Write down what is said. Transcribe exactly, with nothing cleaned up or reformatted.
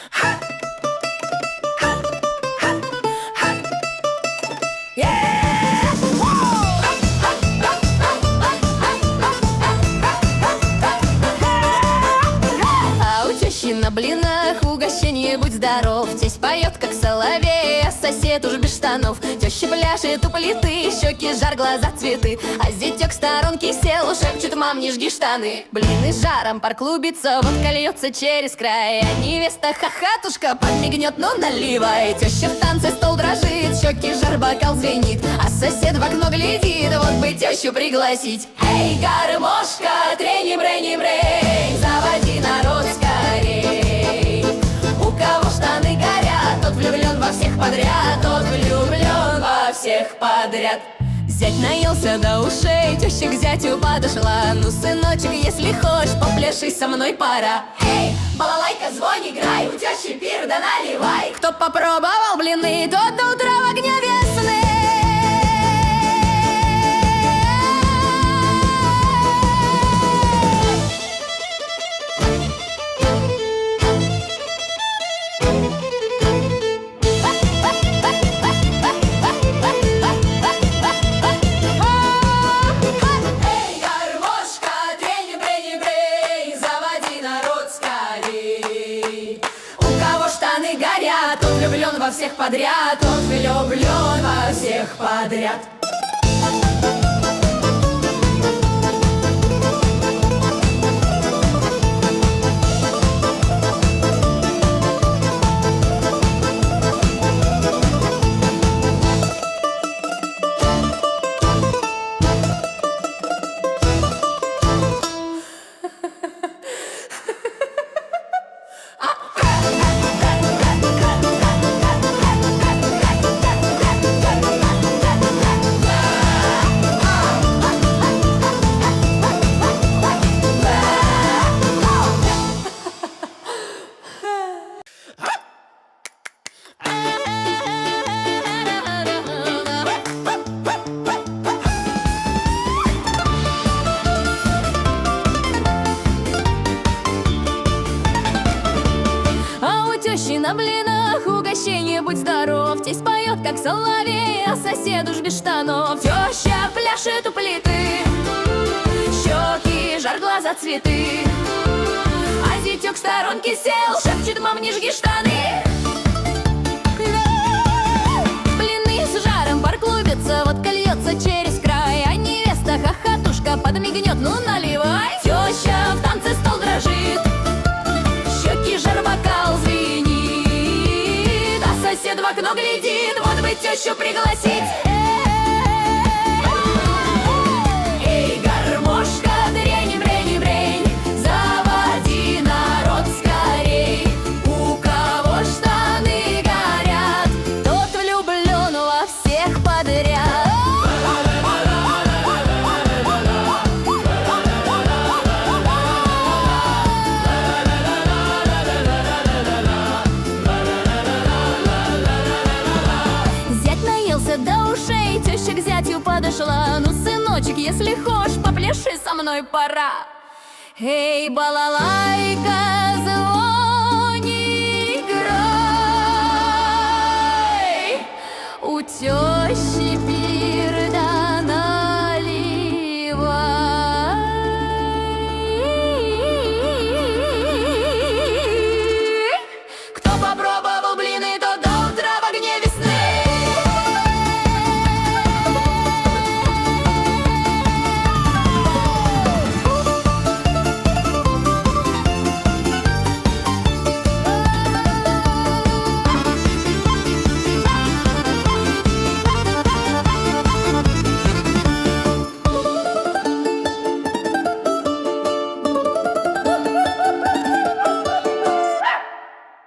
А у тещи на блинах угощение, будь здоров. Тесть поет, как соловей, а сосед уж без штанов. Теща пляшет у плиты, щеки жар, глаза цветы. А зятек в сторонке сел, шепчет: мам, не жги штаны. Блины с жаром, пар клубится, водка льется через край. А невеста хохотушка подмигнет: ну наливай. Теща в танце, стол дрожит, щеки жар, бокал звенит. А сосед в окно глядит, вот бы тещу пригласить. Эй, гармошка, трени-брени-брей, заводи народ скорей. У кого штаны горят, тот влюблен во всех подряд, тот влюблен во всех подряд. Зять наелся до ушей, теща к зятю подошла: ну, сыночек, если хочешь, попляши со мной, пора. Эй, балалайка, звон, играй, у тещи пир, да наливай. Кто попробовал блины, тот до утра в огне весны. Тот влюблен во всех подряд, тот влюблен во всех подряд. На блинах угощение, будь здоров. Тесть поет, как соловей, а сосед уж без штанов. Теща пляшет у плиты, щеки жар, глаза цветы. А зятек в сторонке сел, шепчет: мам, не жги штаны. Блины с жаром, пар клубится, водка льется через край. А невеста хохотушка подмигнет: ну наливай. Теща в танце, стол дрожит, щеки жар, бокал звенит. Сосед в окно глядит, вот бы тещу пригласить. Эй, гармошка, трени-брени-брень, заводи народ скорей. У кого штаны горят, тот влюблен во всех подряд. До ушей теща к зятю подошла: ну, сыночек, если хочешь, попляши со мной, пора. Эй, балалайка, звон.